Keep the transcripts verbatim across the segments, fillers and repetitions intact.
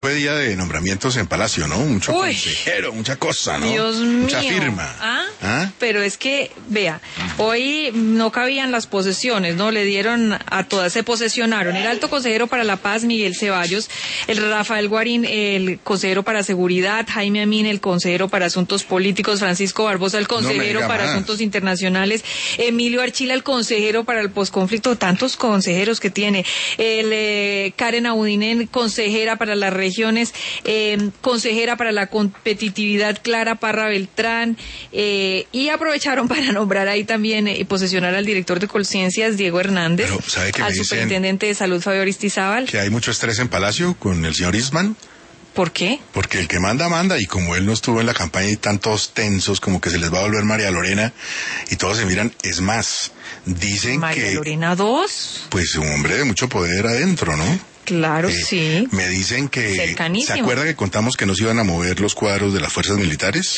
Fue día de nombramientos en Palacio, ¿no? Mucho Uy, consejero, mucha cosa, ¿no? Dios Mucha mío. firma. ¿Ah? ¿Ah? Pero es que, vea, hoy no cabían las posesiones, ¿no? Le dieron a todas, se posesionaron. El alto consejero para la paz, Miguel Ceballos, el Rafael Guarín, el consejero para seguridad, Jaime Amin, el consejero para asuntos políticos, Francisco Barbosa, el consejero no para más. asuntos internacionales, Emilio Archila, el consejero para el posconflicto, tantos consejeros que tiene, el eh, Karen Audinen, consejera para las regiones, eh, consejera para la competitividad, Clara Parra Beltrán, eh, y aprovecharon para nombrar ahí también y eh, posesionar al director de Colciencias, Diego Hernández, Pero, ¿sabe qué me al dicen? superintendente de salud, Fabio Aristizábal. Que hay mucho estrés en Palacio con el señor Eastman. ¿Por qué? Porque el que manda, manda, y como él no estuvo en la campaña y tantos tensos, como que se les va a volver María Lorena, y todos se miran, es más, dicen María que... Lorena dos. Pues un hombre de mucho poder adentro, ¿no? Claro, Eh, sí. Me dicen que... Cercanísimo. ¿Se acuerda que contamos que no se iban a mover los cuadros de las fuerzas militares?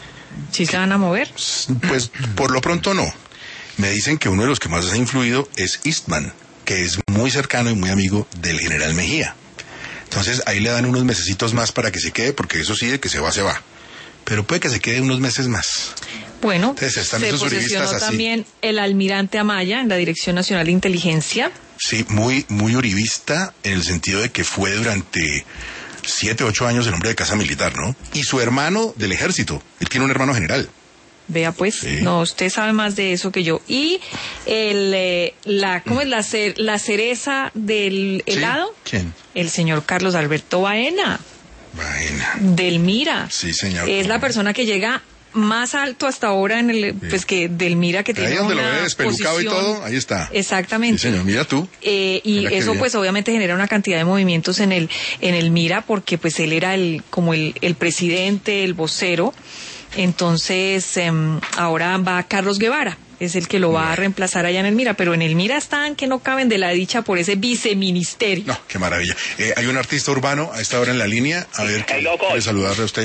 ¿Sí se van a mover? Pues por lo pronto no. Me dicen que uno de los que más ha influido es Eastman, que es muy cercano y muy amigo del general Mejía. Entonces ahí le dan unos mesecitos más para que se quede, porque eso sí, de que se va, se va. Pero puede que se quede unos meses más. Bueno, Entonces, están se esos posesionó uribistas así. también el almirante Amaya en la Dirección Nacional de Inteligencia. Sí, muy, muy uribista en el sentido de que fue durante siete, ocho años el hombre de casa militar, ¿no? Y su hermano del ejército. Él tiene un hermano general. Vea pues, Sí. no, usted sabe más de eso que yo. Y el, eh, la, ¿cómo es la, cer- la cereza del ¿Sí? helado? ¿Quién? El señor Carlos Alberto Baena, Vaina. del Mira. Sí, señor. Es la persona que llega más alto hasta ahora en el, Sí. pues que del Mira, que Ahí tiene donde lo una ve despelucado y posición- todo, ahí está. Exactamente. Sí, señor, mira tú. Eh, y Mira qué eso bien. pues obviamente genera una cantidad de movimientos en el en el Mira, porque pues él era el como el, el presidente, el vocero. Entonces eh, ahora va Carlos Guevara, es el que lo va a reemplazar allá en el Mira, pero en el Mira están que no caben de la dicha por ese viceministerio. No, qué maravilla. Eh, hay un artista urbano a esta hora en la línea. A ver, Hello, quiere coach. saludarle a usted.